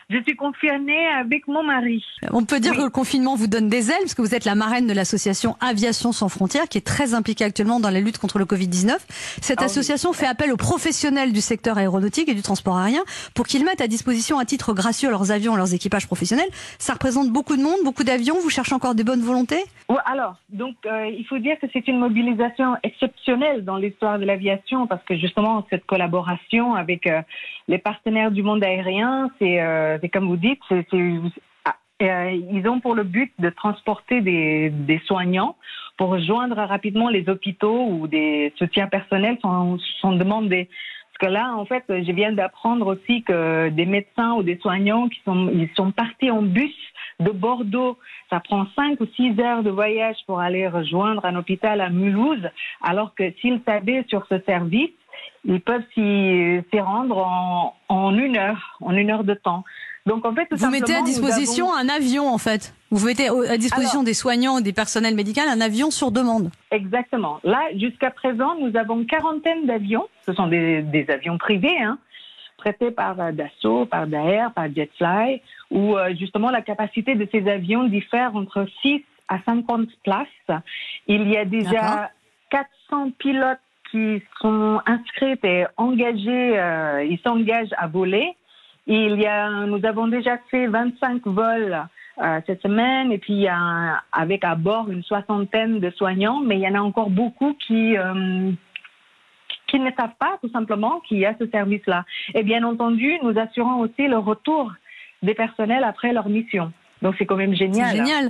Je suis confinée avec mon mari. On peut dire que le confinement vous donne des ailes, parce que vous êtes la marraine de l'association Aviation sans frontières, qui est très impliquée actuellement dans la lutte contre le Covid-19. Cette association fait appel aux professionnels du secteur aéronautique et du transport aérien pour qu'ils mettent à disposition à titre gracieux leurs avions et leurs équipages professionnels. Ça représente beaucoup de monde, beaucoup d'avions. Vous cherchez encore des bonnes volontés? Alors, donc, il faut dire que c'est une mobilisation exceptionnelle dans l'histoire de l'aviation parce que justement, cette collaboration avec les partenaires du monde aérien, c'est comme vous dites, ils ont pour le but de transporter des soignants pour rejoindre rapidement les hôpitaux où des soutiens personnels sont demandés. Parce que là, en fait, je viens d'apprendre aussi que des médecins ou des soignants ils sont partis en bus de Bordeaux. Ça prend 5 ou 6 heures de voyage pour aller rejoindre un hôpital à Mulhouse, alors que s'ils savaient sur ce service, ils peuvent s'y rendre en 1 heure, en 1 heure de temps. Donc, en fait, vous mettez à disposition un avion, en fait. Vous mettez à disposition des soignants, des personnels médicaux, un avion sur demande. Exactement. Là, jusqu'à présent, nous avons une quarantaine d'avions. Ce sont des avions privés, prêtés par Dassault, par Daher, par Jetfly, où justement la capacité de ces avions diffère entre 6 à 50 places. Il y a déjà 400 pilotes qui sont inscrits et engagés, ils s'engagent à voler. Nous avons déjà fait 25 vols cette semaine et puis il y a avec à bord une 60aine de soignants, mais il y en a encore beaucoup qui ne savent pas tout simplement qu'il y a ce service-là. Et bien entendu, nous assurons aussi le retour des personnels après leur mission. Donc c'est quand même génial. C'est génial.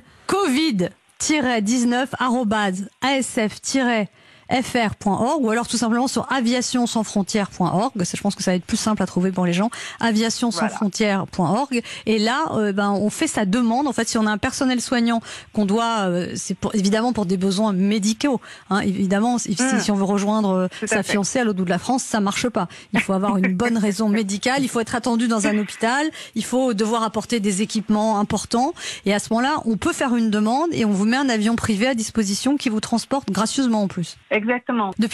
covid-19@asf-fr.org ou alors tout simplement sur aviationsansfrontières.org. Je pense que ça va être plus simple à trouver pour les gens. aviationsansfrontières.org. Et là, on fait sa demande. En fait, si on a un personnel soignant qu'on doit, évidemment pour des besoins médicaux. Évidemment, si on veut rejoindre sa fiancée à l'autre bout de la France, ça marche pas. Il faut avoir une bonne raison médicale. Il faut être attendu dans un hôpital. Il faut devoir apporter des équipements importants. Et à ce moment-là, on peut faire une demande et on vous met un avion privé à disposition qui vous transporte gracieusement en plus. Exactement.